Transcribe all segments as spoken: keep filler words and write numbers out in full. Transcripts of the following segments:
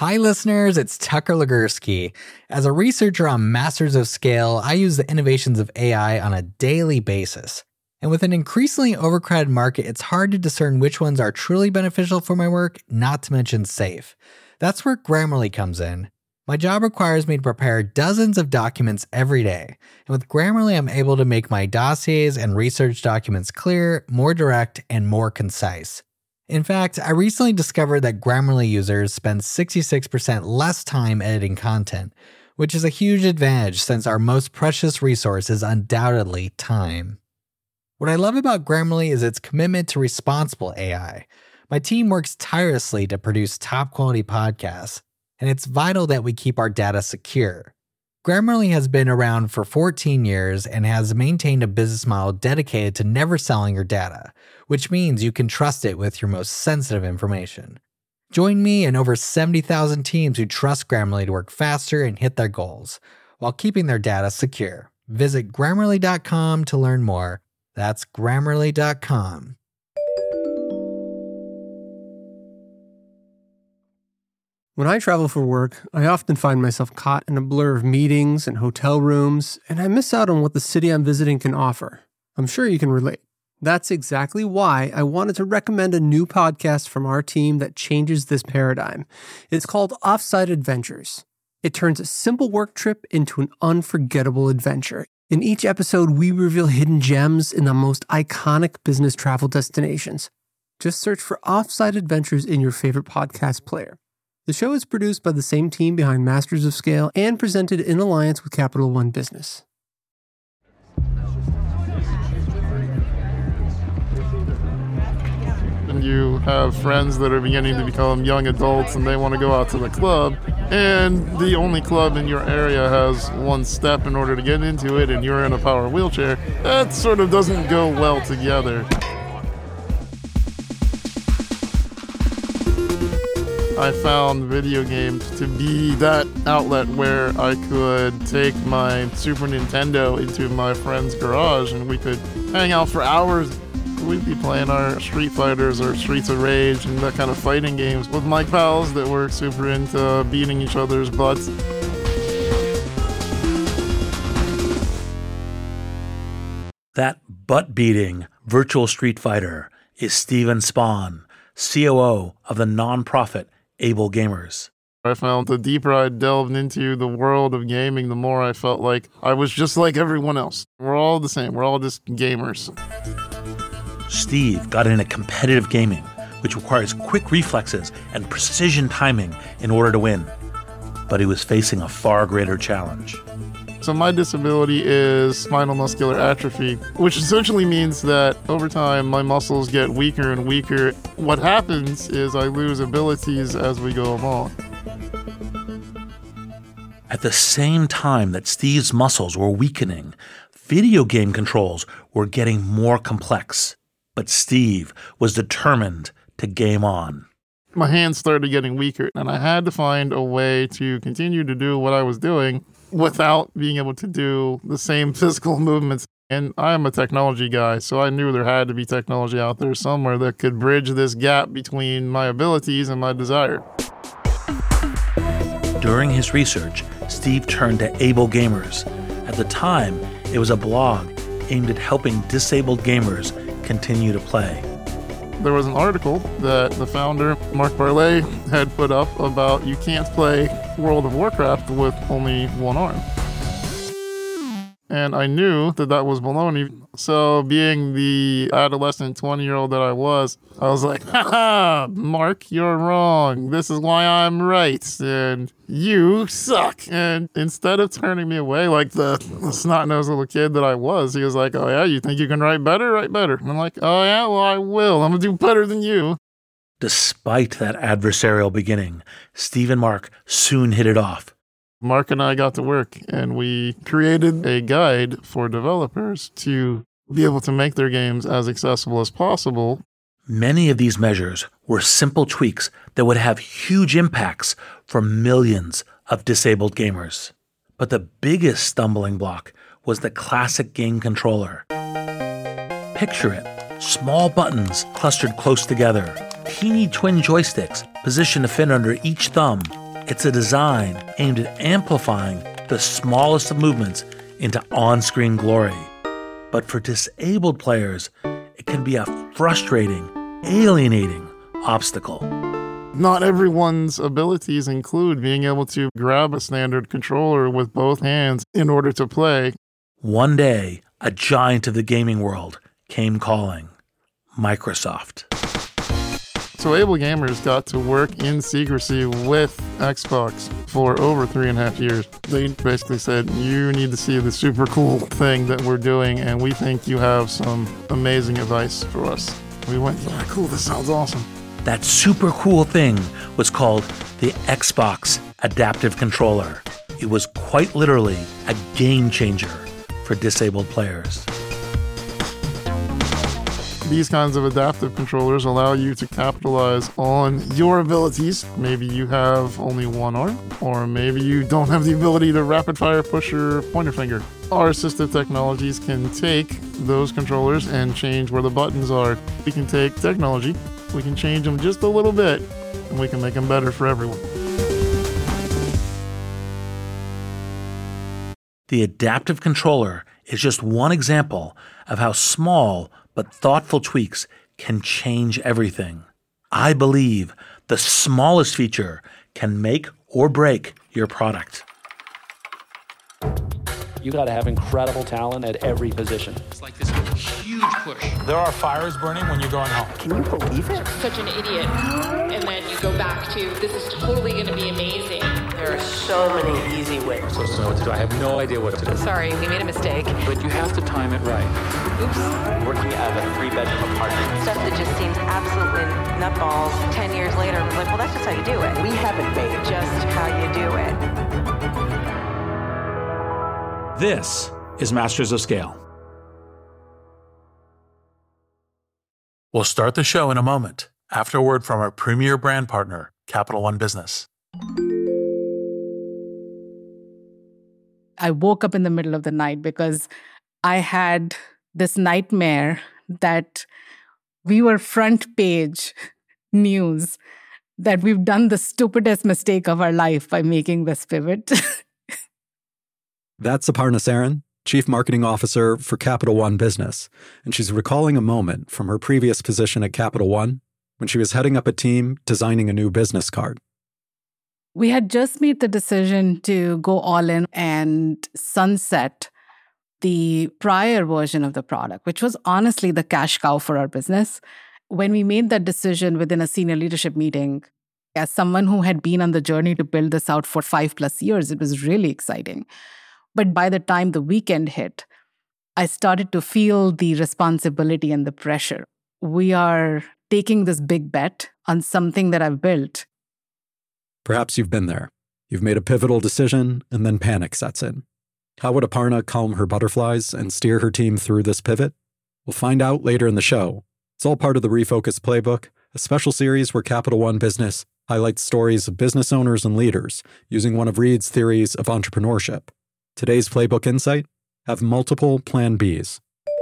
Hi listeners, it's Tucker Legursky. As a researcher on Masters of Scale, I use the innovations of A I on a daily basis. And with an increasingly overcrowded market, it's hard to discern which ones are truly beneficial for my work, not to mention safe. That's where Grammarly comes in. My job requires me to prepare dozens of documents every day. And with Grammarly, I'm able to make my dossiers and research documents clear, more direct, and more concise. In fact, I recently discovered that Grammarly users spend sixty-six percent less time editing content, which is a huge advantage since our most precious resource is undoubtedly time. What I love about Grammarly is its commitment to responsible A I. My team works tirelessly to produce top-quality podcasts, and it's vital that we keep our data secure. Grammarly has been around for fourteen years and has maintained a business model dedicated to never selling your data, which means you can trust it with your most sensitive information. Join me and over seventy thousand teams who trust Grammarly to work faster and hit their goals, while keeping their data secure. Visit Grammarly dot com to learn more. That's Grammarly dot com. When I travel for work, I often find myself caught in a blur of meetings and hotel rooms, and I miss out on what the city I'm visiting can offer. I'm sure you can relate. That's exactly why I wanted to recommend a new podcast from our team that changes this paradigm. It's called Offsite Adventures. It turns a simple work trip into an unforgettable adventure. In each episode, we reveal hidden gems in the most iconic business travel destinations. Just search for Offsite Adventures in your favorite podcast player. The show is produced by the same team behind Masters of Scale and presented in alliance with Capital One Business. And you have friends that are beginning to become young adults and they want to go out to the club, and the only club in your area has one step in order to get into it, and you're in a power wheelchair. That sort of doesn't go well together. I found video games to be that outlet where I could take my Super Nintendo into my friend's garage and we could hang out for hours. We'd be playing our Street Fighters or Streets of Rage and that kind of fighting games with my pals that were super into beating each other's butts. That butt-beating virtual Street Fighter is Steven Spohn, C O O of the nonprofit Able Gamers. I found the deeper I delved into the world of gaming, the more I felt like I was just like everyone else. We're all the same. We're all just gamers. Steve got into competitive gaming, which requires quick reflexes and precision timing in order to win. But he was facing a far greater challenge. So my disability is spinal muscular atrophy, which essentially means that over time my muscles get weaker and weaker. What happens is I lose abilities as we go along. At the same time that Steve's muscles were weakening, video game controls were getting more complex. But Steve was determined to game on. My hands started getting weaker, and I had to find a way to continue to do what I was doing without being able to do the same physical movements. And I'm a technology guy, so I knew there had to be technology out there somewhere that could bridge this gap between my abilities and my desire. During his research, Steve turned to Able Gamers. At the time, it was a blog aimed at helping disabled gamers continue to play. There was an article that the founder, Mark Barley, had put up about you can't play World of Warcraft with only one arm. And I knew that that was baloney. So being the adolescent twenty-year-old that I was, I was like, haha, Mark, you're wrong. This is why I'm right. And you suck. And instead of turning me away like the, the snot-nosed little kid that I was, he was like, oh yeah, you think you can write better? Write better. And I'm like, oh yeah, well I will. I'm going to do better than you. Despite that adversarial beginning, Steve and Mark soon hit it off. Mark and I got to work and we created a guide for developers to be able to make their games as accessible as possible. Many of these measures were simple tweaks that would have huge impacts for millions of disabled gamers. But the biggest stumbling block was the classic game controller. Picture it, small buttons clustered close together, teeny twin joysticks positioned to fit under each thumb, It's a design aimed at amplifying the smallest of movements into on-screen glory. But for disabled players, it can be a frustrating, alienating obstacle. Not everyone's abilities include being able to grab a standard controller with both hands in order to play. One day, a giant of the gaming world came calling, Microsoft. So Able Gamers got to work in secrecy with Xbox for over three and a half years. They basically said, you need to see the super cool thing that we're doing, and we think you have some amazing advice for us. We went, yeah, cool, this sounds awesome. That super cool thing was called the Xbox Adaptive Controller. It was quite literally a game changer for disabled players. These kinds of adaptive controllers allow you to capitalize on your abilities. Maybe you have only one arm, or maybe you don't have the ability to rapid fire push your pointer finger. Our assistive technologies can take those controllers and change where the buttons are. We can take technology, we can change them just a little bit, and we can make them better for everyone. The adaptive controller is just one example of how small but thoughtful tweaks can change everything. I believe the smallest feature can make or break your product. You got to have incredible talent at every position. It's like this huge push. There are fires burning when you're going home. Can you believe it? Such an idiot. And then you go back to, this is totally going to be amazing. There are so many easy ways. I'm supposed to know what to do. I have no idea what to do. Sorry, we made a mistake. But you have to time it right. Oops. Working out of a three-bedroom apartment. Stuff that just seems absolutely nutballs. Ten years later, I was like, well, that's just how you do it. We haven't made just how you do it. This is Masters of Scale. We'll start the show in a moment after a word from our premier brand partner, Capital One Business. I woke up in the middle of the night because I had this nightmare that we were front page news, that we've done the stupidest mistake of our life by making this pivot. That's Aparna Saran, Chief Marketing Officer for Capital One Business, and she's recalling a moment from her previous position at Capital One when she was heading up a team designing a new business card. We had just made the decision to go all in and sunset the prior version of the product, which was honestly the cash cow for our business. When we made that decision within a senior leadership meeting, as someone who had been on the journey to build this out for five plus years, it was really exciting. But by the time the weekend hit, I started to feel the responsibility and the pressure. We are taking this big bet on something that I've built. Perhaps you've been there. You've made a pivotal decision, and then panic sets in. How would Aparna calm her butterflies and steer her team through this pivot? We'll find out later in the show. It's all part of the Refocus Playbook, a special series where Capital One Business highlights stories of business owners and leaders using one of Reid's theories of entrepreneurship. Today's Playbook Insight: have multiple Plan Bs.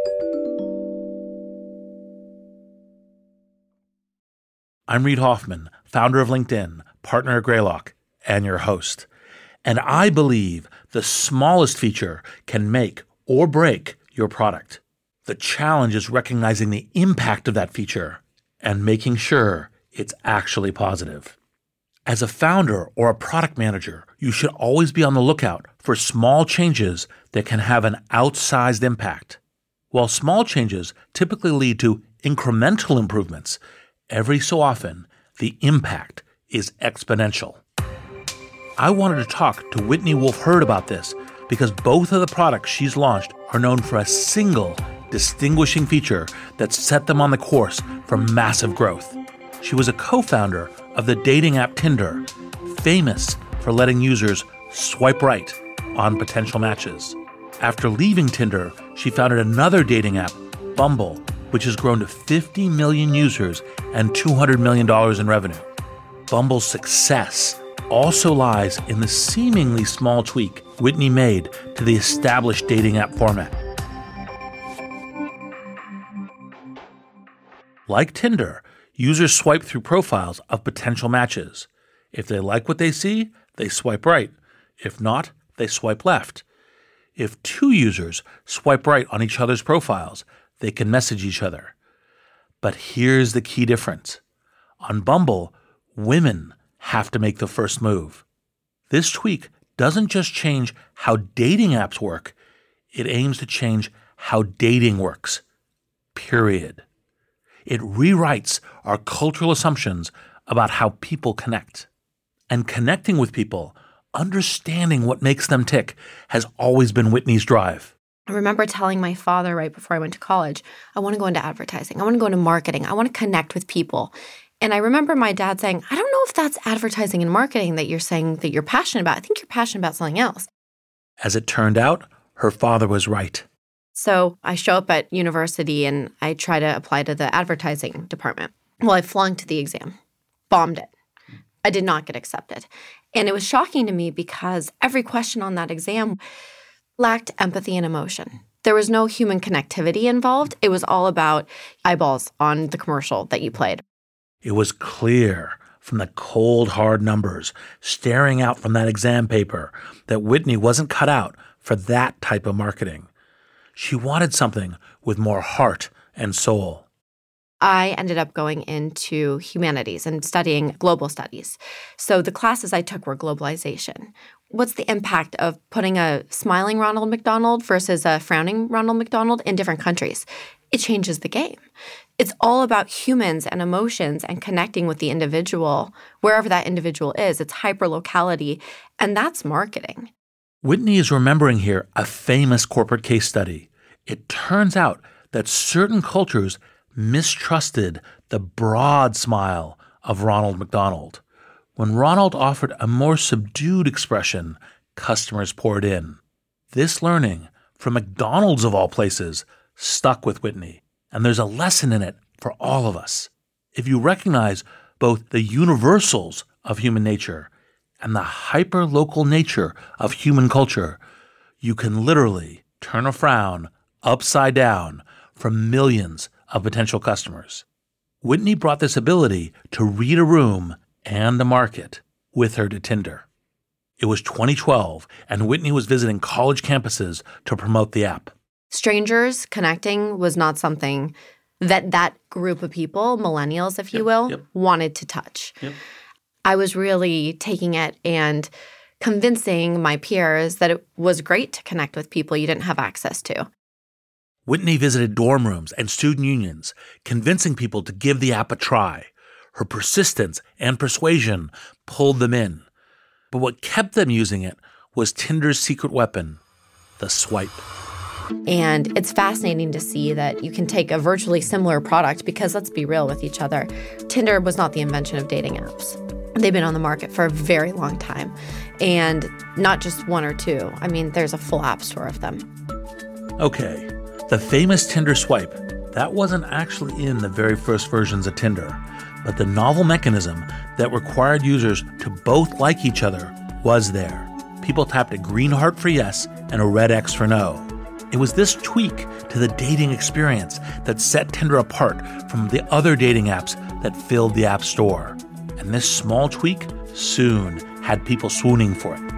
I'm Reid Hoffman, founder of LinkedIn, partner at Greylock, and your host. And I believe the smallest feature can make or break your product. The challenge is recognizing the impact of that feature and making sure it's actually positive. As a founder or a product manager, you should always be on the lookout for small changes that can have an outsized impact. While small changes typically lead to incremental improvements, every so often, the impact is exponential. I wanted to talk to Whitney Wolfe Herd about this because both of the products she's launched are known for a single distinguishing feature that set them on the course for massive growth. She was a co-founder of the dating app Tinder, famous for letting users swipe right on potential matches. After leaving Tinder, she founded another dating app, Bumble, which has grown to fifty million users and two hundred million dollars in revenue. Bumble's success also lies in the seemingly small tweak Whitney made to the established dating app format. Like Tinder, users swipe through profiles of potential matches. If they like what they see, they swipe right. If not, they swipe left. If two users swipe right on each other's profiles, they can message each other. But here's the key difference. On Bumble, women have to make the first move. This tweak doesn't just change how dating apps work, it aims to change how dating works. Period. It rewrites our cultural assumptions about how people connect. And connecting with people, understanding what makes them tick, has always been Whitney's drive. I remember telling my father right before I went to college, I want to go into advertising. I want to go into marketing. I want to connect with people. And I remember my dad saying, I don't know if that's advertising and marketing that you're saying that you're passionate about. I think you're passionate about something else. As it turned out, her father was right. So I show up at university and I try to apply to the advertising department. Well, I flunked the exam, bombed it. I did not get accepted. And it was shocking to me because every question on that exam lacked empathy and emotion. There was no human connectivity involved. It was all about eyeballs on the commercial that you played. It was clear from the cold, hard numbers staring out from that exam paper that Whitney wasn't cut out for that type of marketing. She wanted something with more heart and soul. I ended up going into humanities and studying global studies. So the classes I took were globalization. What's the impact of putting a smiling Ronald McDonald versus a frowning Ronald McDonald in different countries? It changes the game. It's all about humans and emotions and connecting with the individual, wherever that individual is. It's hyperlocality, and that's marketing. Whitney is remembering here a famous corporate case study. It turns out that certain cultures mistrusted the broad smile of Ronald McDonald. When Ronald offered a more subdued expression, customers poured in. This learning, from McDonald's of all places, stuck with Whitney, and there's a lesson in it for all of us. If you recognize both the universals of human nature and the hyper-local nature of human culture, you can literally turn a frown upside down for millions of potential customers. Whitney brought this ability to read a room and a market with her to Tinder. It was twenty twelve, and Whitney was visiting college campuses to promote the app. Strangers connecting was not something that that group of people, millennials, if you yep, will, yep. wanted to touch. Yep. I was really taking it and convincing my peers that it was great to connect with people you didn't have access to. Whitney visited dorm rooms and student unions, convincing people to give the app a try. Her persistence and persuasion pulled them in. But what kept them using it was Tinder's secret weapon, the swipe. And it's fascinating to see that you can take a virtually similar product because, let's be real with each other, Tinder was not the invention of dating apps. They've been on the market for a very long time. And not just one or two. I mean, there's a full app store of them. Okay, the famous Tinder swipe, that wasn't actually in the very first versions of Tinder. But the novel mechanism that required users to both like each other was there. People tapped a green heart for yes and a red X for no. It was this tweak to the dating experience that set Tinder apart from the other dating apps that filled the App Store. And this small tweak soon had people swooning for it.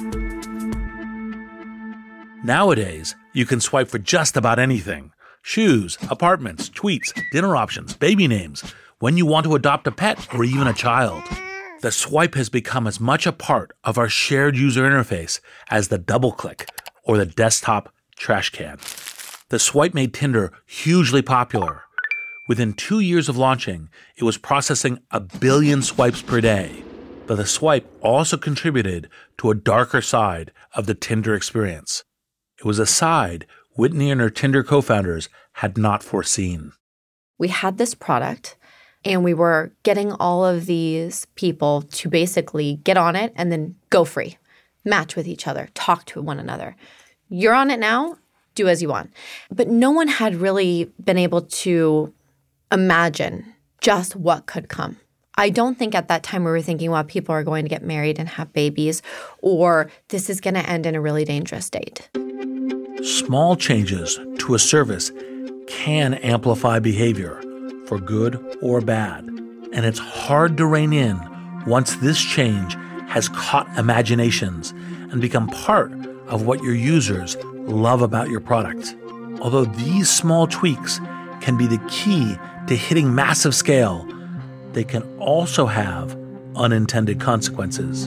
Nowadays, you can swipe for just about anything. Shoes, apartments, tweets, dinner options, baby names, when you want to adopt a pet or even a child. The swipe has become as much a part of our shared user interface as the double click or the desktop trash can. The swipe made Tinder hugely popular. Within two years of launching, it was processing a billion swipes per day. But the swipe also contributed to a darker side of the Tinder experience. It was a side Whitney and her Tinder co-founders had not foreseen. We had this product, and we were getting all of these people to basically get on it and then go free, match with each other, talk to one another. You're on it now, do as you want. But no one had really been able to imagine just what could come. I don't think at that time we were thinking, well, people are going to get married and have babies, or this is going to end in a really dangerous state. Small changes to a service can amplify behavior, for good or bad, and it's hard to rein in once this change has caught imaginations and become part of what your users love about your product. Although these small tweaks can be the key to hitting massive scale, they can also have unintended consequences.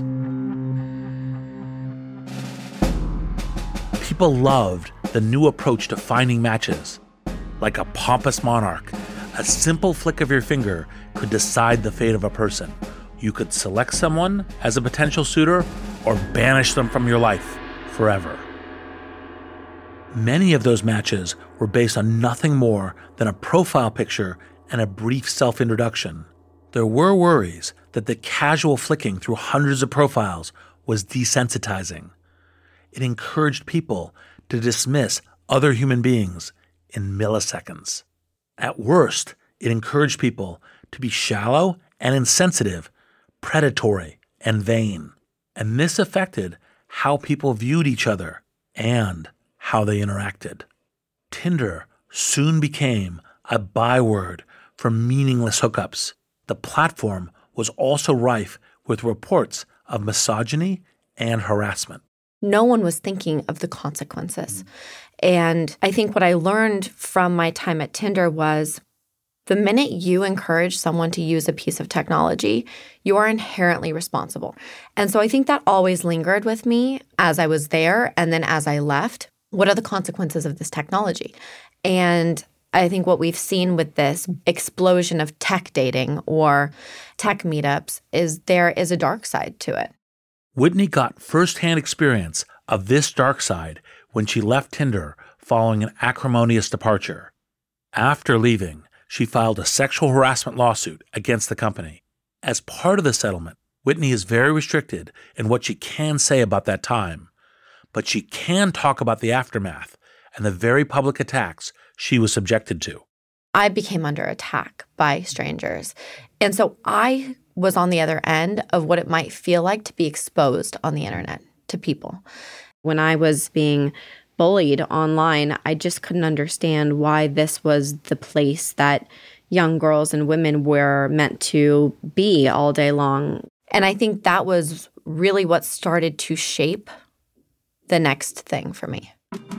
People loved the new approach to finding matches. Like a pompous monarch, a simple flick of your finger could decide the fate of a person. You could select someone as a potential suitor or banish them from your life forever. Many of those matches were based on nothing more than a profile picture and a brief self-introduction. There were worries that the casual flicking through hundreds of profiles was desensitizing. It encouraged people to dismiss other human beings in milliseconds. At worst, it encouraged people to be shallow and insensitive, predatory and vain. And this affected how people viewed each other and how they interacted. Tinder soon became a byword for meaningless hookups. The platform was also rife with reports of misogyny and harassment. No one was thinking of the consequences. And I think what I learned from my time at Tinder was the minute you encourage someone to use a piece of technology, you are inherently responsible. And so I think that always lingered with me as I was there and then as I left. What are the consequences of this technology? And I think what we've seen with this explosion of tech dating or tech meetups is there is a dark side to it. Whitney got firsthand experience of this dark side when she left Tinder following an acrimonious departure. After leaving, she filed a sexual harassment lawsuit against the company. As part of the settlement, Whitney is very restricted in what she can say about that time, but she can talk about the aftermath and the very public attacks she was subjected to. I became under attack by strangers. And so I was on the other end of what it might feel like to be exposed on the internet to people. When I was being bullied online, I just couldn't understand why this was the place that young girls and women were meant to be all day long. And I think that was really what started to shape the next thing for me.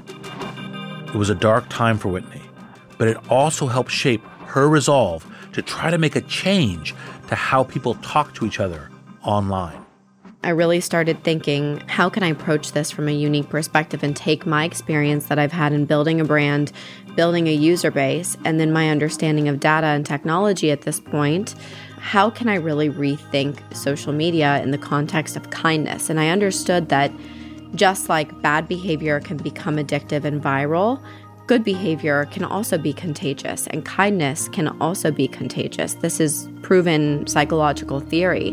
It was a dark time for Whitney, but it also helped shape her resolve to try to make a change to how people talk to each other online. I really started thinking, how can I approach this from a unique perspective and take my experience that I've had in building a brand, building a user base, and then my understanding of data and technology at this point, how can I really rethink social media in the context of kindness? And I understood that just like bad behavior can become addictive and viral, good behavior can also be contagious, and kindness can also be contagious. This is proven psychological theory.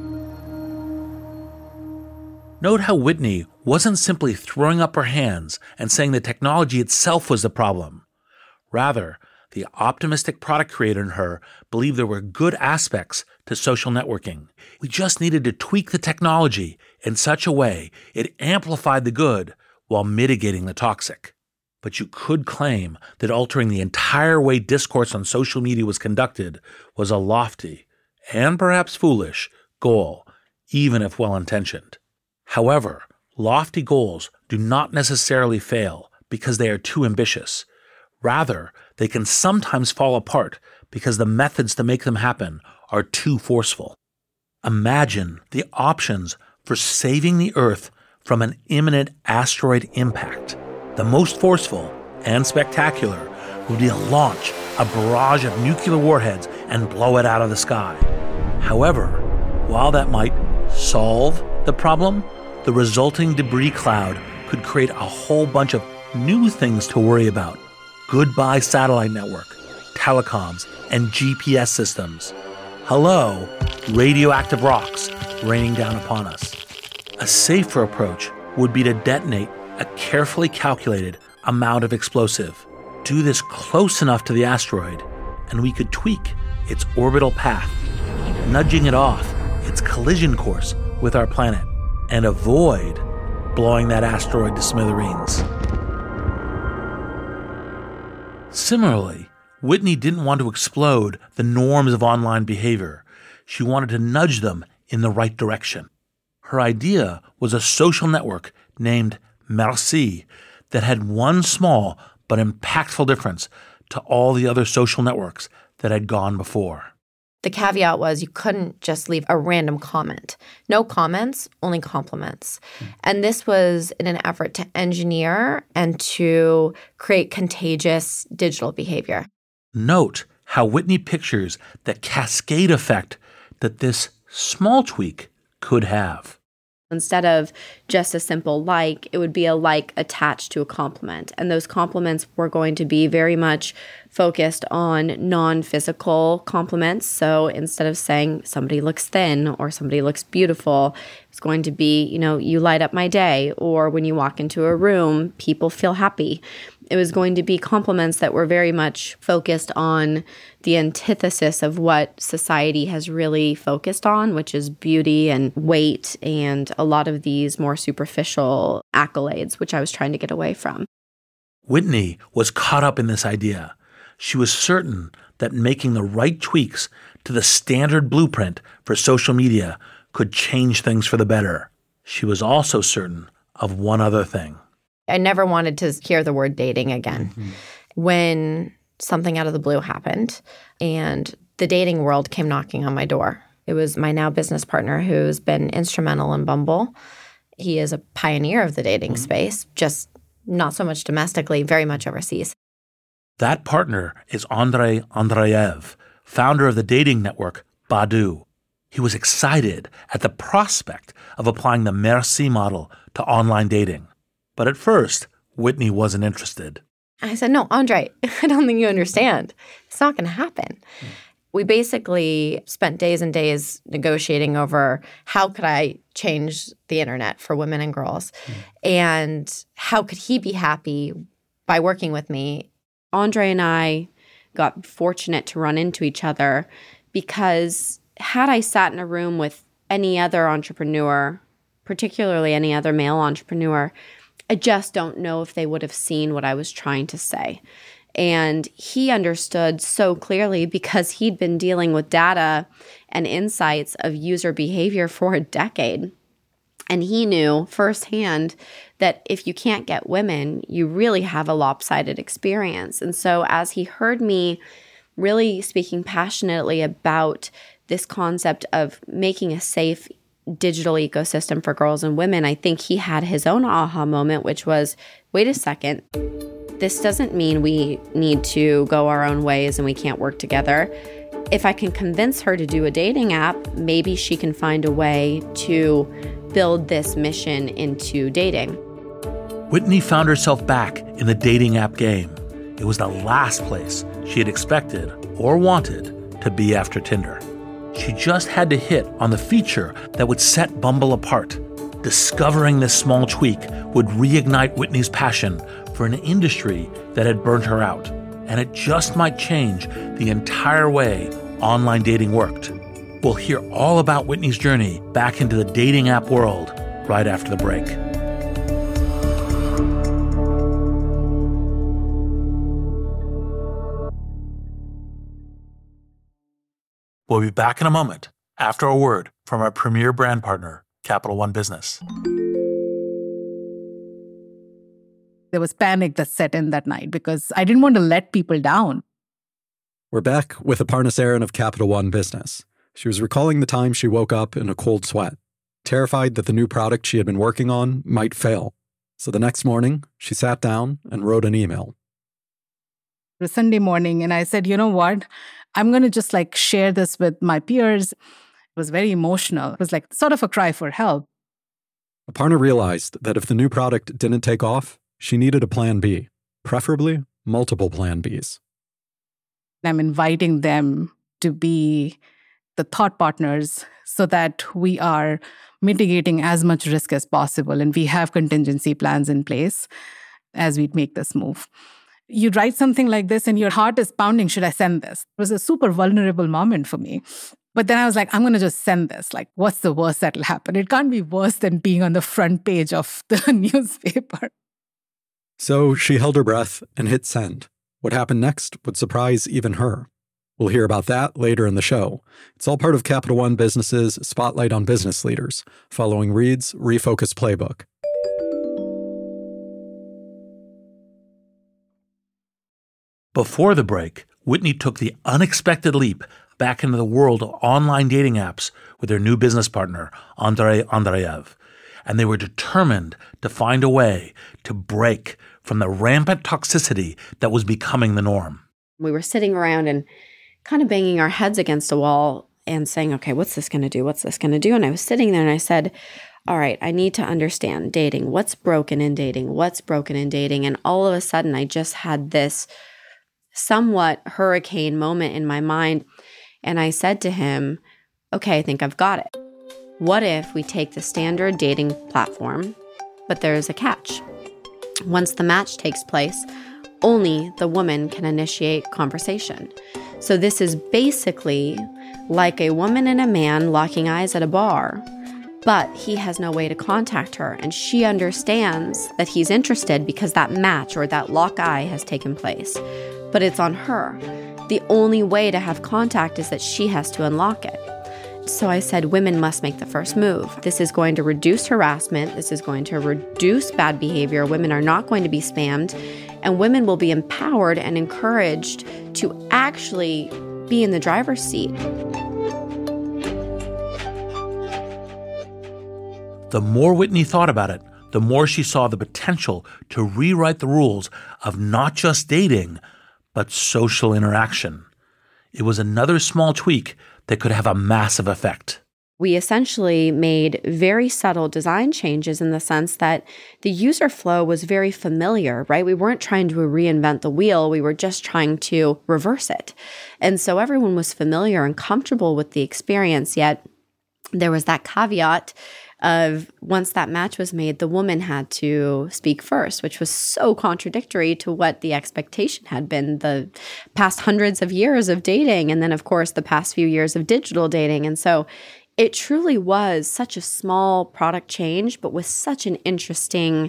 Note how Whitney wasn't simply throwing up her hands and saying the technology itself was the problem. Rather, the optimistic product creator in her believed there were good aspects to social networking. We just needed to tweak the technology in such a way it amplified the good while mitigating the toxic. But you could claim that altering the entire way discourse on social media was conducted was a lofty, and perhaps foolish, goal, even if well-intentioned. However, lofty goals do not necessarily fail because they are too ambitious. Rather, they can sometimes fall apart because the methods to make them happen are too forceful. Imagine the options for saving the Earth from an imminent asteroid impact. The most forceful and spectacular would be to launch a barrage of nuclear warheads and blow it out of the sky. However, while that might solve the problem, the resulting debris cloud could create a whole bunch of new things to worry about. Goodbye satellite network, telecoms, and G P S systems. Hello, radioactive rocks raining down upon us. A safer approach would be to detonate a carefully calculated amount of explosive. Do this close enough to the asteroid, and we could tweak its orbital path, nudging it off its collision course with our planet, and avoid blowing that asteroid to smithereens. Similarly, Whitney didn't want to explode the norms of online behavior. She wanted to nudge them in the right direction. Her idea was a social network named Merci that had one small but impactful difference to all the other social networks that had gone before. The caveat was you couldn't just leave a random comment. No comments, only compliments. Mm. And this was in an effort to engineer and to create contagious digital behavior. Note how Whitney pictures the cascade effect that this small tweak could have. Instead of just a simple like, it would be a like attached to a compliment. And those compliments were going to be very much focused on non-physical compliments. So instead of saying somebody looks thin or somebody looks beautiful, it's going to be, you know, you light up my day, or when you walk into a room, people feel happy. It was going to be compliments that were very much focused on the antithesis of what society has really focused on, which is beauty and weight and a lot of these more superficial accolades, which I was trying to get away from. Whitney was caught up in this idea. She was certain that making the right tweaks to the standard blueprint for social media could change things for the better. She was also certain of one other thing. I never wanted to hear the word dating again. Mm-hmm. When something out of the blue happened and the dating world came knocking on my door. It was my now business partner who's been instrumental in Bumble. He is a pioneer of the dating mm-hmm. space, just not so much domestically, very much overseas. That partner is Andrei Andreev, founder of the dating network Badoo. He was excited at the prospect of applying the Merci model to online dating. But at first, Whitney wasn't interested. I said, no, Andre, I don't think you understand. It's not going to happen. Mm. We basically spent days and days negotiating over how could I change the internet for women and girls, mm. and how could he be happy by working with me. Andre and I got fortunate to run into each other because had I sat in a room with any other entrepreneur, particularly any other male entrepreneur, I just don't know if they would have seen what I was trying to say. And he understood so clearly because he'd been dealing with data and insights of user behavior for a decade. And he knew firsthand that if you can't get women, you really have a lopsided experience. And so as he heard me really speaking passionately about this concept of making a safe digital ecosystem for girls and women, I think he had his own aha moment, which was, wait a second, this doesn't mean we need to go our own ways and we can't work together. If I can convince her to do a dating app, maybe she can find a way to build this mission into dating. Whitney found herself back in the dating app game. It was the last place she had expected or wanted to be after Tinder. She just had to hit on the feature that would set Bumble apart. Discovering this small tweak would reignite Whitney's passion for an industry that had burnt her out, and it just might change the entire way online dating worked. We'll hear all about Whitney's journey back into the dating app world right after the break. We'll be back in a moment after a word from our premier brand partner, Capital One Business. There was panic that set in that night because I didn't want to let people down. We're back with Aparna Saran of Capital One Business. She was recalling the time she woke up in a cold sweat, terrified that the new product she had been working on might fail. So the next morning, she sat down and wrote an email. It was Sunday morning, and I said, you know what? I'm going to just like share this with my peers. It was very emotional. It was like sort of a cry for help. Aparna realized that if the new product didn't take off, she needed a plan B, preferably multiple plan Bs. I'm inviting them to be the thought partners so that we are mitigating as much risk as possible and we have contingency plans in place as we make this move. You write something like this and your heart is pounding, should I send this? It was a super vulnerable moment for me. But then I was like, I'm going to just send this. Like, what's the worst that'll happen? It can't be worse than being on the front page of the newspaper. So she held her breath and hit send. What happened next would surprise even her. We'll hear about that later in the show. It's all part of Capital One Business's Spotlight on Business Leaders, following Reed's Refocus Playbook. Before the break, Whitney took the unexpected leap back into the world of online dating apps with their new business partner, Andrei Andreev. And they were determined to find a way to break from the rampant toxicity that was becoming the norm. We were sitting around and kind of banging our heads against a wall and saying, okay, what's this going to do? What's this going to do? And I was sitting there and I said, all right, I need to understand dating. What's broken in dating? What's broken in dating? And all of a sudden, I just had this somewhat hurricane moment in my mind. And I said to him, okay, I think I've got it. What if we take the standard dating platform, but there's a catch? Once the match takes place, only the woman can initiate conversation. So this is basically like a woman and a man locking eyes at a bar, but he has no way to contact her, and she understands that he's interested because that match or that lock eye has taken place. But it's on her. The only way to have contact is that she has to unlock it. So I said, women must make the first move. This is going to reduce harassment. This is going to reduce bad behavior. Women are not going to be spammed. And women will be empowered and encouraged to actually be in the driver's seat. The more Whitney thought about it, the more she saw the potential to rewrite the rules of not just dating, but social interaction. It was another small tweak that could have a massive effect. We essentially made very subtle design changes in the sense that the user flow was very familiar, right? We weren't trying to reinvent the wheel. We were just trying to reverse it. And so everyone was familiar and comfortable with the experience, yet there was that caveat of once that match was made, the woman had to speak first, which was so contradictory to what the expectation had been the past hundreds of years of dating. And then, of course, the past few years of digital dating. And so it truly was such a small product change, but with such an interesting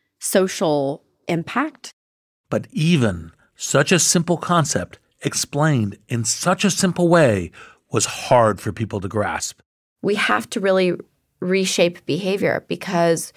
social impact. But even such a simple concept explained in such a simple way was hard for people to grasp. We have to really reshape behavior because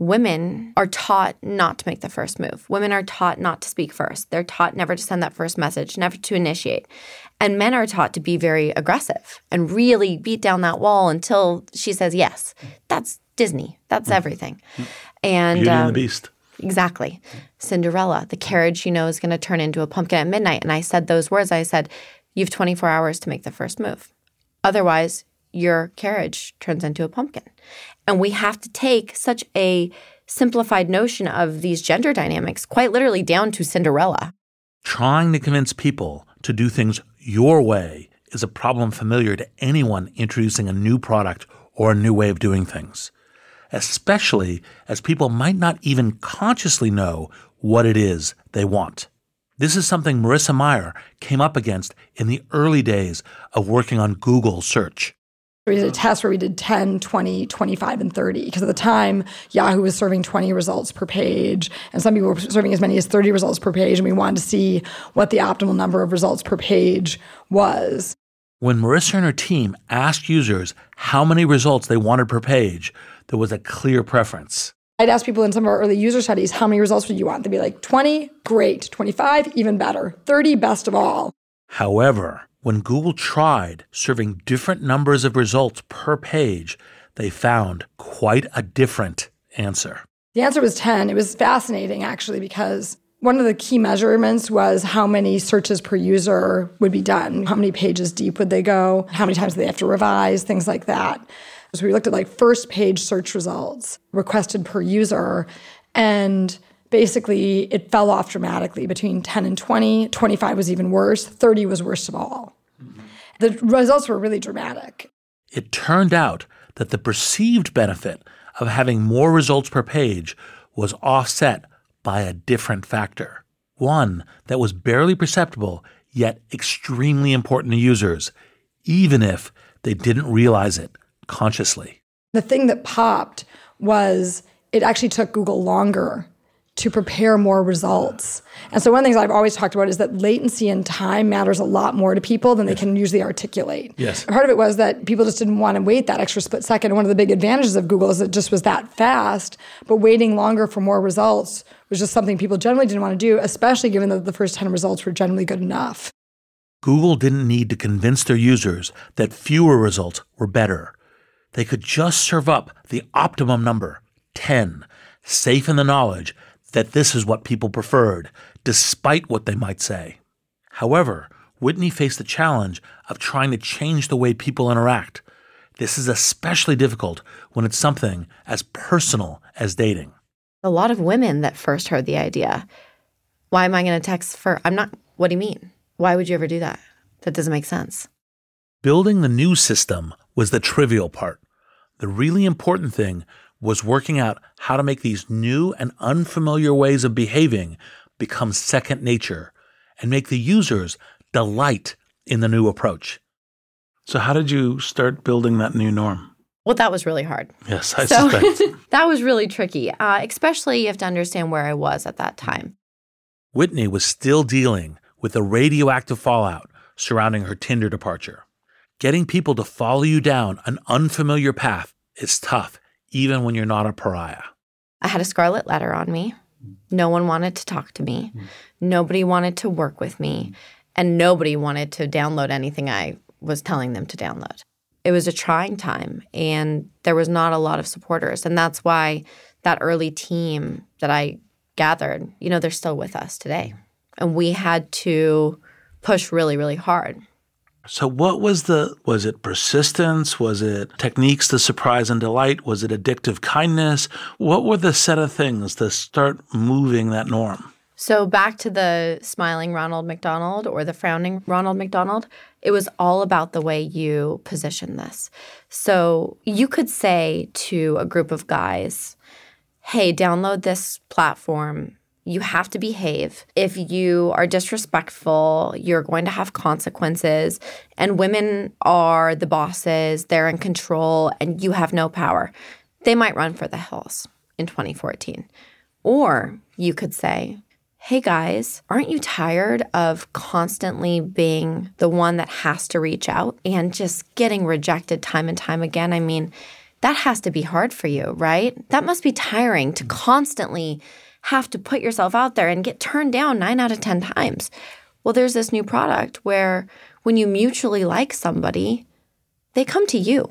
women are taught not to make the first move. Women are taught not to speak first. They're taught never to send that first message, never to initiate. And men are taught to be very aggressive and really beat down that wall until she says yes. That's Disney. That's everything. And Beauty um, and the Beast. Exactly. Cinderella, the carriage you know is going to turn into a pumpkin at midnight. And I said those words. I said, you have twenty-four hours to make the first move. Otherwise, your carriage turns into a pumpkin. And we have to take such a simplified notion of these gender dynamics, quite literally down to Cinderella. Trying to convince people to do things your way is a problem familiar to anyone introducing a new product or a new way of doing things, especially as people might not even consciously know what it is they want. This is something Marissa Mayer came up against in the early days of working on Google search. We did a test where we did ten, twenty, twenty-five, and thirty. Because at the time, Yahoo was serving twenty results per page, and some people were serving as many as thirty results per page, and we wanted to see what the optimal number of results per page was. When Marissa and her team asked users how many results they wanted per page, there was a clear preference. I'd ask people in some of our early user studies, how many results would you want? They'd be like, twenty, great. twenty-five, even better. thirty, best of all. However, when Google tried serving different numbers of results per page, they found quite a different answer. The answer was ten. It was fascinating, actually, because one of the key measurements was how many searches per user would be done. How many pages deep would they go? How many times do they have to revise? Things like that. So we looked at like first page search results requested per user, and basically it fell off dramatically between ten and twenty. twenty-five was even worse. thirty was worst of all. Mm-hmm. The results were really dramatic. It turned out that the perceived benefit of having more results per page was offset by a different factor, one that was barely perceptible yet extremely important to users, even if they didn't realize it consciously. The thing that popped was it actually took Google longer to prepare more results. And so one of the things I've always talked about is that latency and time matters a lot more to people than they can usually articulate. Yes. And part of it was that people just didn't want to wait that extra split second. And one of the big advantages of Google is it just was that fast, but waiting longer for more results was just something people generally didn't want to do, especially given that the first ten results were generally good enough. Google didn't need to convince their users that fewer results were better. They could just serve up the optimum number, ten, safe in the knowledge that this is what people preferred, despite what they might say. However, Whitney faced the challenge of trying to change the way people interact. This is especially difficult when it's something as personal as dating. A lot of women that first heard the idea, why am I going to text for, I'm not, what do you mean? Why would you ever do that? That doesn't make sense. Building the new system was the trivial part. The really important thing was working out how to make these new and unfamiliar ways of behaving become second nature and make the users delight in the new approach. So how did you start building that new norm? Well, that was really hard. Yes, I so, suspect. That was really tricky, uh, especially you have to understand where I was at that time. Whitney was still dealing with the radioactive fallout surrounding her Tinder departure. Getting people to follow you down an unfamiliar path is tough, even when you're not a pariah. I had a scarlet letter on me. No one wanted to talk to me. Nobody wanted to work with me. And nobody wanted to download anything I was telling them to download. It was a trying time, and there was not a lot of supporters. And that's why that early team that I gathered, you know, they're still with us today. And we had to push really, really hard. So what was the, was it persistence? Was it techniques to surprise and delight? Was it addictive kindness? What were the set of things to start moving that norm? So back to the smiling Ronald McDonald or the frowning Ronald McDonald, it was all about the way you position this. So you could say to a group of guys, hey, download this platform. You have to behave. If you are disrespectful, you're going to have consequences. And women are the bosses. They're in control, and you have no power. They might run for the hills in twenty fourteen. Or you could say, hey, guys, aren't you tired of constantly being the one that has to reach out and just getting rejected time and time again? I mean, that has to be hard for you, right? That must be tiring to constantly have to put yourself out there and get turned down nine out of ten times. Well, there's this new product where when you mutually like somebody, they come to you.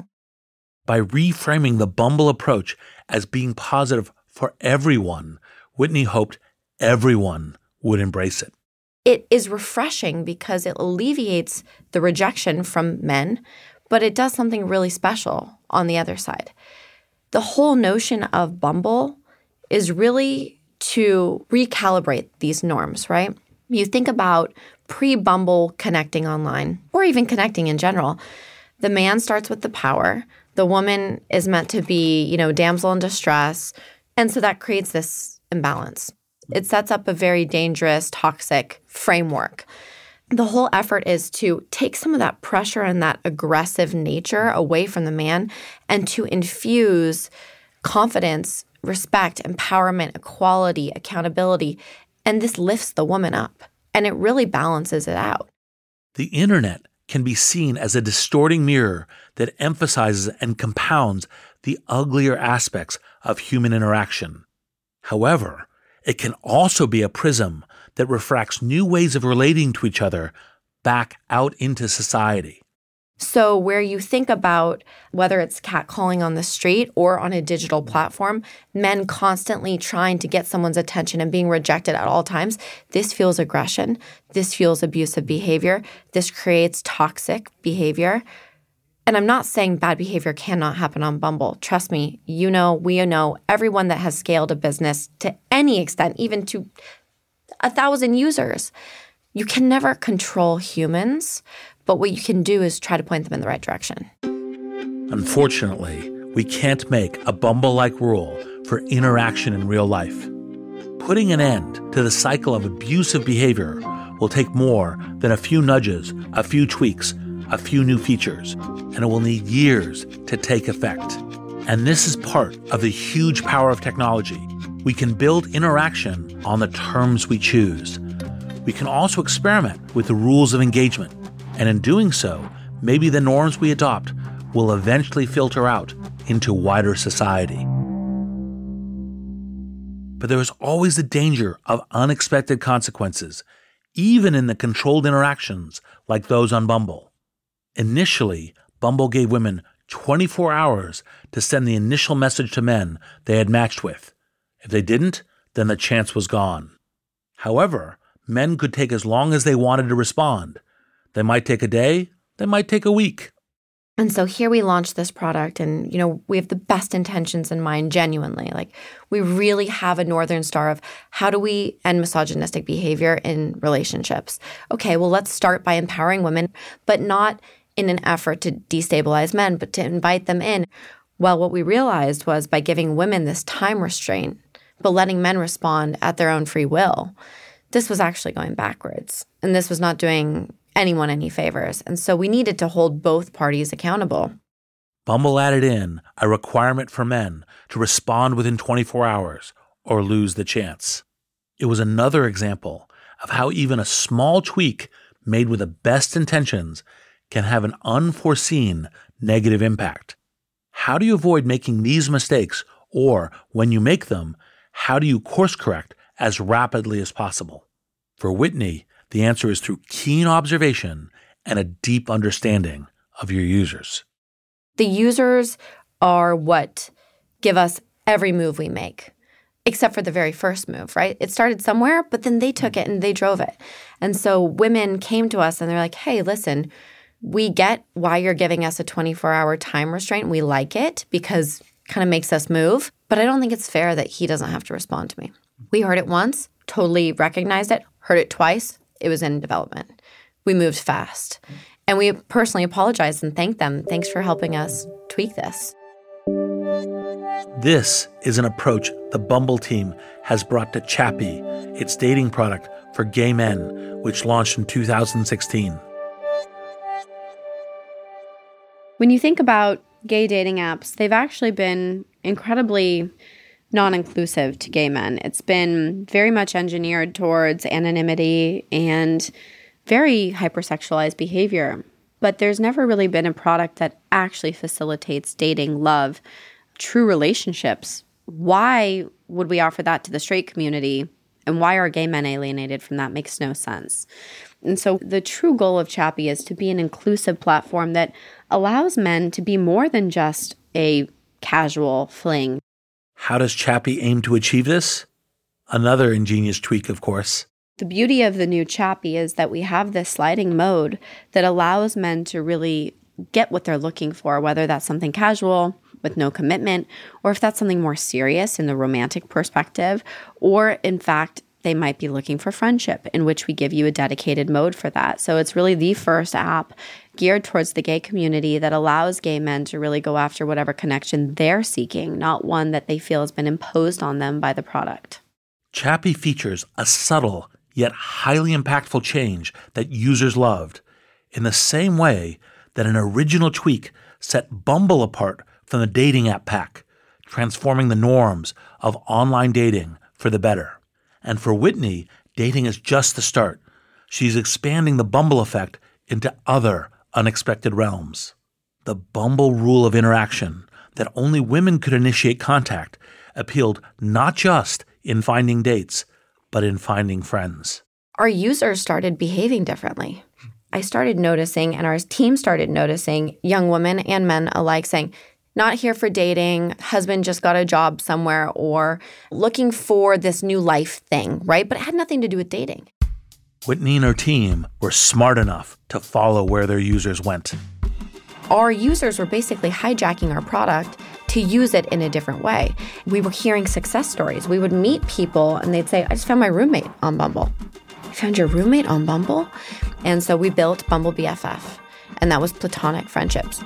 By reframing the Bumble approach as being positive for everyone, Whitney hoped everyone would embrace it. It is refreshing because it alleviates the rejection from men, but it does something really special on the other side. The whole notion of Bumble is really to recalibrate these norms, right? You think about pre-Bumble connecting online, or even connecting in general. The man starts with the power. The woman is meant to be, you know, damsel in distress. And so that creates this imbalance. It sets up a very dangerous, toxic framework. The whole effort is to take some of that pressure and that aggressive nature away from the man and to infuse confidence, respect, empowerment, equality, accountability, and this lifts the woman up, and it really balances it out. The internet can be seen as a distorting mirror that emphasizes and compounds the uglier aspects of human interaction. However, it can also be a prism that refracts new ways of relating to each other back out into society. So where you think about whether it's catcalling on the street or on a digital platform, men constantly trying to get someone's attention and being rejected at all times, this fuels aggression. This fuels abusive behavior. This creates toxic behavior. And I'm not saying bad behavior cannot happen on Bumble. Trust me, you know, we know everyone that has scaled a business to any extent, even to a thousand users. You can never control humans, but what you can do is try to point them in the right direction. Unfortunately, we can't make a Bumble-like rule for interaction in real life. Putting an end to the cycle of abusive behavior will take more than a few nudges, a few tweaks, a few new features, and it will need years to take effect. And this is part of the huge power of technology. We can build interaction on the terms we choose. We can also experiment with the rules of engagement, and in doing so, maybe the norms we adopt will eventually filter out into wider society. But there is always the danger of unexpected consequences, even in the controlled interactions like those on Bumble. Initially, Bumble gave women twenty-four hours to send the initial message to men they had matched with. If they didn't, then the chance was gone. However, men could take as long as they wanted to respond. They might take a day, they might take a week. And so here we launched this product and, you know, we have the best intentions in mind, genuinely. Like, we really have a Northern Star of how do we end misogynistic behavior in relationships? Okay, well, let's start by empowering women, but not in an effort to destabilize men, but to invite them in. Well, what we realized was by giving women this time restraint, but letting men respond at their own free will, this was actually going backwards. And this was not doing anyone any favors. And so we needed to hold both parties accountable. Bumble added in a requirement for men to respond within twenty-four hours or lose the chance. It was another example of how even a small tweak made with the best intentions can have an unforeseen negative impact. How do you avoid making these mistakes? Or when you make them, how do you course correct as rapidly as possible? For Whitney, the answer is through keen observation and a deep understanding of your users. The users are what give us every move we make, except for the very first move, right? It started somewhere, but then they took it and they drove it. And so women came to us and they're like, hey, listen, we get why you're giving us a twenty-four hour time restraint. We like it because it kind of makes us move, but I don't think it's fair that he doesn't have to respond to me. We heard it once, totally recognized it, heard it twice. It was in development. We moved fast. And we personally apologized and thanked them. Thanks for helping us tweak this. This is an approach the Bumble team has brought to Chappy, its dating product for gay men, which launched in two thousand sixteen. When you think about gay dating apps, they've actually been incredibly non-inclusive to gay men. It's been very much engineered towards anonymity and very hypersexualized behavior. But there's never really been a product that actually facilitates dating, love, true relationships. Why would we offer that to the straight community? And why are gay men alienated from that? Makes no sense. And so the true goal of Chappy is to be an inclusive platform that allows men to be more than just a casual fling. How does Chappy aim to achieve this? Another ingenious tweak, of course. The beauty of the new Chappy is that we have this sliding mode that allows men to really get what they're looking for, whether that's something casual with no commitment, or if that's something more serious in the romantic perspective, or in fact, they might be looking for friendship, in which we give you a dedicated mode for that. So it's really the first app geared towards the gay community that allows gay men to really go after whatever connection they're seeking, not one that they feel has been imposed on them by the product. Chappy features a subtle yet highly impactful change that users loved, in the same way that an original tweak set Bumble apart from the dating app pack, transforming the norms of online dating for the better. And for Whitney, dating is just the start. She's expanding the Bumble effect into other unexpected realms. The Bumble rule of interaction, that only women could initiate contact, appealed not just in finding dates, but in finding friends. Our users started behaving differently. I started noticing, and our team started noticing, young women and men alike saying, not here for dating, husband just got a job somewhere, or looking for this new life thing, right? But it had nothing to do with dating. Whitney and her team were smart enough to follow where their users went. Our users were basically hijacking our product to use it in a different way. We were hearing success stories. We would meet people and they'd say, I just found my roommate on Bumble. You found your roommate on Bumble? And so we built Bumble B F F, and that was platonic friendships.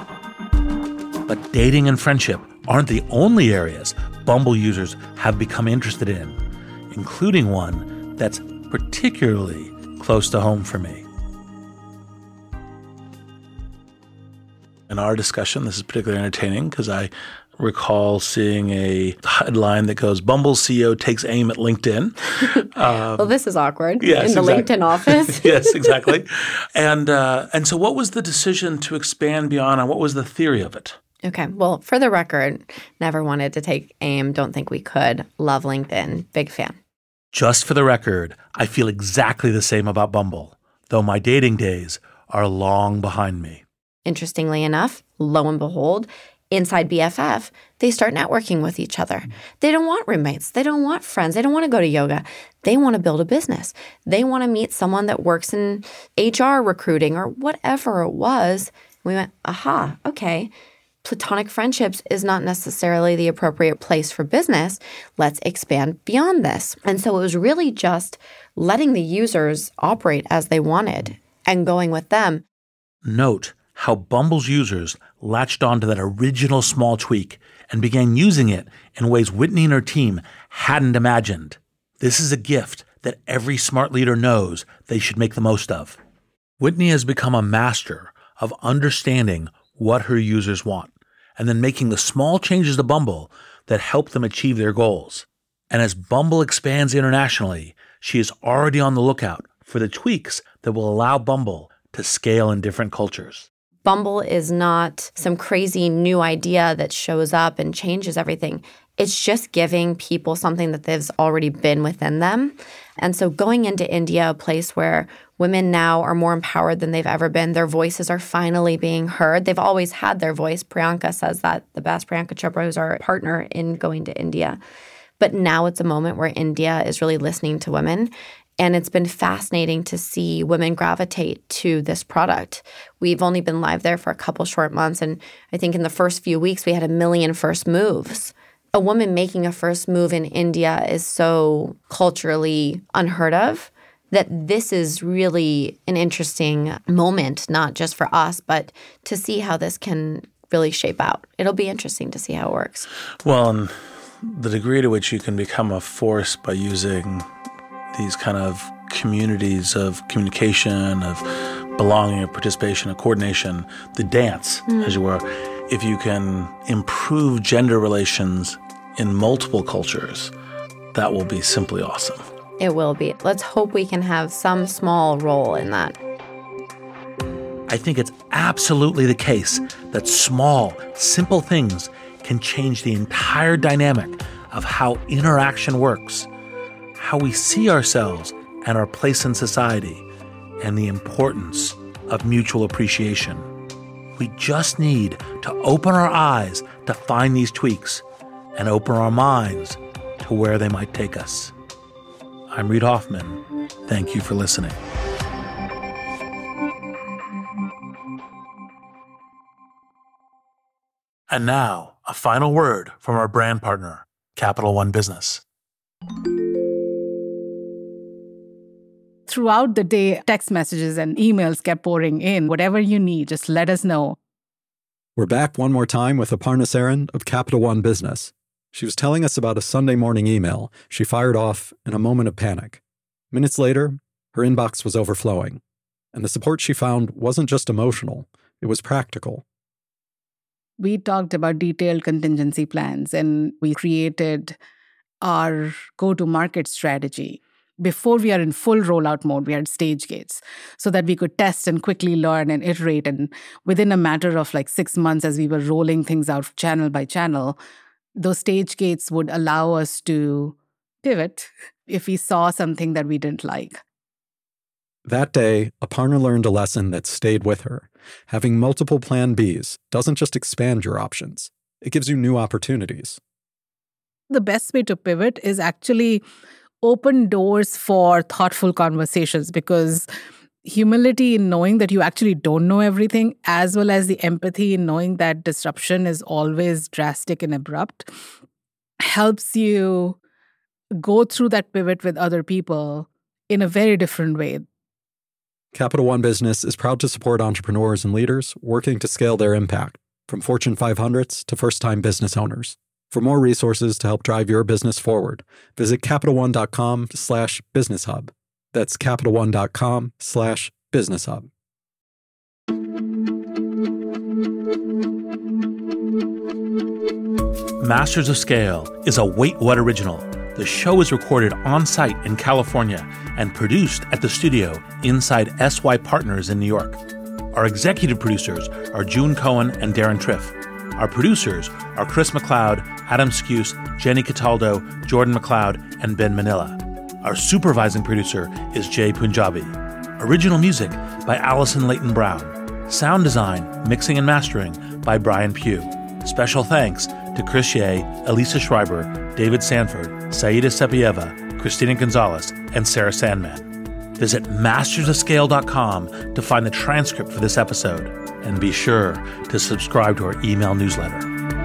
But dating and friendship aren't the only areas Bumble users have become interested in, including one that's particularly close to home for me. In our discussion, this is particularly entertaining because I recall seeing a headline that goes, Bumble C E O takes aim at LinkedIn. Um, well, this is awkward yes, in the exactly. LinkedIn office. Yes, exactly. And uh, and so what was the decision to expand beyond, and what was the theory of it? Okay. Well, for the record, never wanted to take aim. Don't think we could. Love LinkedIn. Big fan. Just for the record, I feel exactly the same about Bumble, though my dating days are long behind me. Interestingly enough, lo and behold, inside B F F, they start networking with each other. They don't want roommates. They don't want friends. They don't want to go to yoga. They want to build a business. They want to meet someone that works in H R recruiting or whatever it was. We went, aha, okay. Platonic friendships is not necessarily the appropriate place for business. Let's expand beyond this. And so it was really just letting the users operate as they wanted and going with them. Note how Bumble's users latched onto that original small tweak and began using it in ways Whitney and her team hadn't imagined. This is a gift that every smart leader knows they should make the most of. Whitney has become a master of understanding what her users want and then making the small changes to Bumble that help them achieve their goals. And as Bumble expands internationally, she is already on the lookout for the tweaks that will allow Bumble to scale in different cultures. Bumble is not some crazy new idea that shows up and changes everything. It's just giving people something that they've already been within them. And so going into India, a place where women now are more empowered than they've ever been, their voices are finally being heard. They've always had their voice. Priyanka says that the best. Priyanka Chopra, who's our partner in going to India. But now it's a moment where India is really listening to women. And it's been fascinating to see women gravitate to this product. We've only been live there for a couple short months. And I think in the first few weeks, we had a million first moves. A woman making a first move in India is so culturally unheard of that this is really an interesting moment, not just for us, but to see how this can really shape out. It'll be interesting to see how it works. Well, and the degree to which you can become a force by using these kind of communities of communication, of belonging, of participation, of coordination, the dance, mm. as you were, if you can improve gender relations in multiple cultures, that will be simply awesome. It will be. Let's hope we can have some small role in that. I think it's absolutely the case that small, simple things can change the entire dynamic of how interaction works, how we see ourselves and our place in society, and the importance of mutual appreciation. We just need to open our eyes to find these tweaks and open our minds to where they might take us. I'm Reid Hoffman. Thank you for listening. And now, a final word from our brand partner, Capital One Business. Throughout the day, text messages and emails kept pouring in. Whatever you need, just let us know. We're back one more time with Aparna Saran of Capital One Business. She was telling us about a Sunday morning email she fired off in a moment of panic. Minutes later, her inbox was overflowing. And the support she found wasn't just emotional, it was practical. We talked about detailed contingency plans, and we created our go-to-market strategy. Before we are in full rollout mode, we had stage gates so that we could test and quickly learn and iterate. And within a matter of like six months, as we were rolling things out channel by channel, those stage gates would allow us to pivot if we saw something that we didn't like. That day, Aparna learned a lesson that stayed with her. Having multiple plan Bs doesn't just expand your options. It gives you new opportunities. The best way to pivot is actually open doors for thoughtful conversations, because humility in knowing that you actually don't know everything, as well as the empathy in knowing that disruption is always drastic and abrupt, helps you go through that pivot with other people in a very different way. Capital One Business is proud to support entrepreneurs and leaders working to scale their impact, from Fortune five hundreds to first-time business owners. For more resources to help drive your business forward, visit CapitalOne.com slash Business Hub. That's CapitalOne.com slash Business Hub. Masters of Scale is a Wait What original. The show is recorded on-site in California and produced at the studio inside S Y Partners in New York. Our executive producers are June Cohen and Darren Triff. Our producers are Chris McLeod, Adam Skuse, Jenny Cataldo, Jordan McLeod, and Ben Manila. Our supervising producer is Jay Punjabi. Original music by Allison Leighton Brown. Sound design, mixing and mastering by Brian Pugh. Special thanks to Chris Ye, Elisa Schreiber, David Sanford, Saida Sepieva, Christina Gonzalez, and Sarah Sandman. Visit masters of scale dot com to find the transcript for this episode, and be sure to subscribe to our email newsletter.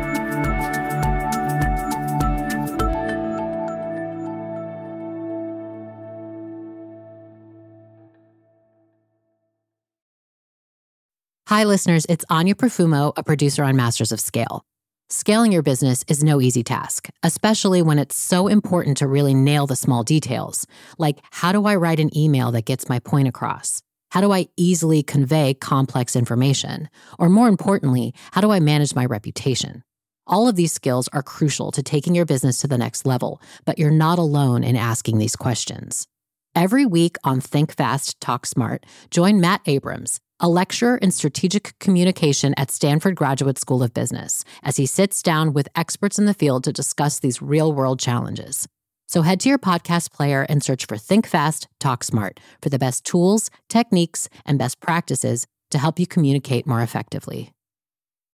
Hi, listeners. It's Anya Profumo, a producer on Masters of Scale. Scaling your business is no easy task, especially when it's so important to really nail the small details, like how do I write an email that gets my point across? How do I easily convey complex information? Or more importantly, how do I manage my reputation? All of these skills are crucial to taking your business to the next level, but you're not alone in asking these questions. Every week on Think Fast, Talk Smart, join Matt Abrams, a lecturer in strategic communication at Stanford Graduate School of Business, as he sits down with experts in the field to discuss these real-world challenges. So head to your podcast player and search for Think Fast, Talk Smart for the best tools, techniques, and best practices to help you communicate more effectively.